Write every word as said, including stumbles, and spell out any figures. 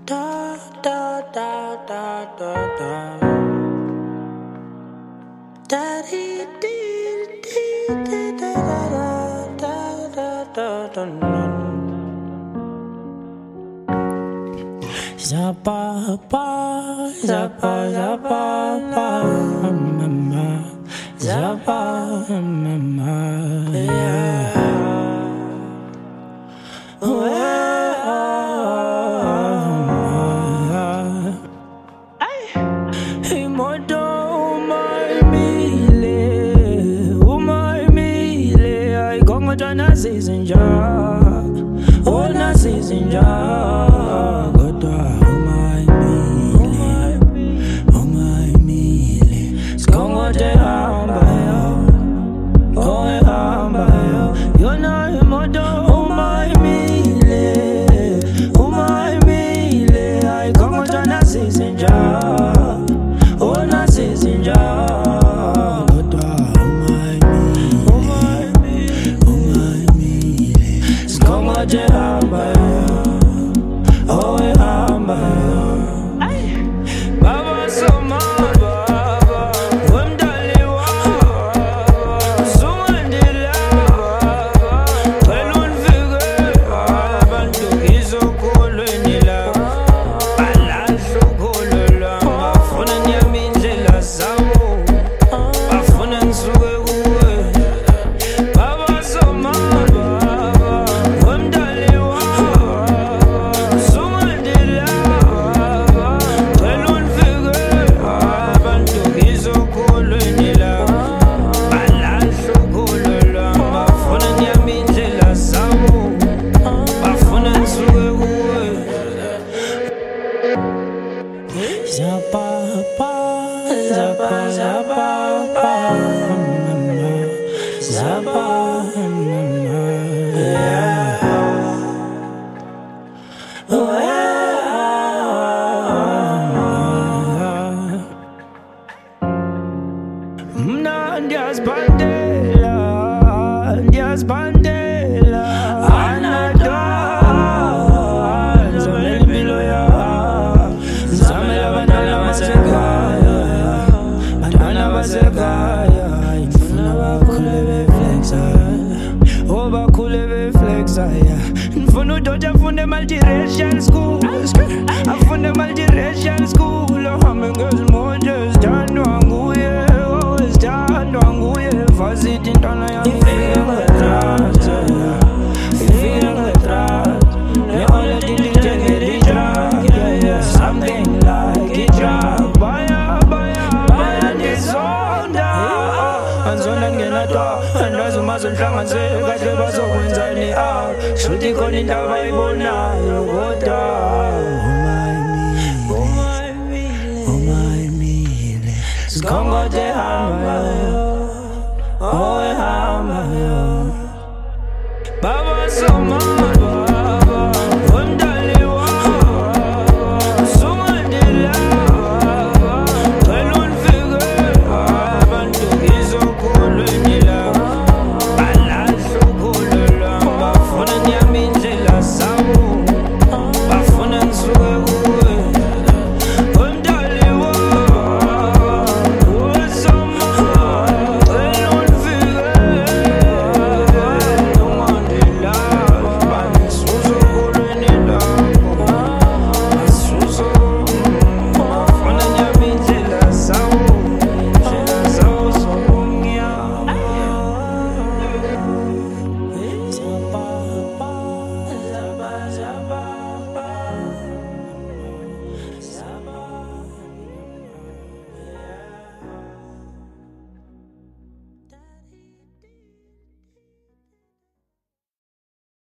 Da da da da da da. Da dee dee dee dee da da da da da da da. Zappa pa, zappa zappa pa, mama, zappa mama, yeah. Nazizinja, oh nazizinja, goda, oh my mile, oh my mile, skongo te hamba yo, oh hamba yo, yo na modo, oh my mile, oh my mile, ay kongo te nazizinja, oh nazizinja. Oh, hamba Baba Soma Baba Wemdali Baba Sumandila Baba Pelun Figure Bantu Gizo Kolonila Balasho Kolola Afuna Nyaminjela Samo Afuna Nsuge Uwe Baba Soma Zappa pa, zappa zappa pa, mama, zappa mama, yeah. Oh yeah. Mna Diaz Bandela, Diaz Bandela, Anada, Zamel Biloya. Nfunu doja funde multiracial school. I funde multiracial school. Oh, I'm girls more just stand on who yeah, oh, stand on who yeah. Fazit in tona ya feeling retrat, feeling retrat. The only thing you can get is drug, yeah, yeah. Something like a drug. Baya, baya, baya nisonda. Anzonda ngena to, andazumazo nhlanganise kahle bazokwenzani ah. Shuti khona indaba ayibonayo kodwa oh my mile, oh my mile, oh my mile.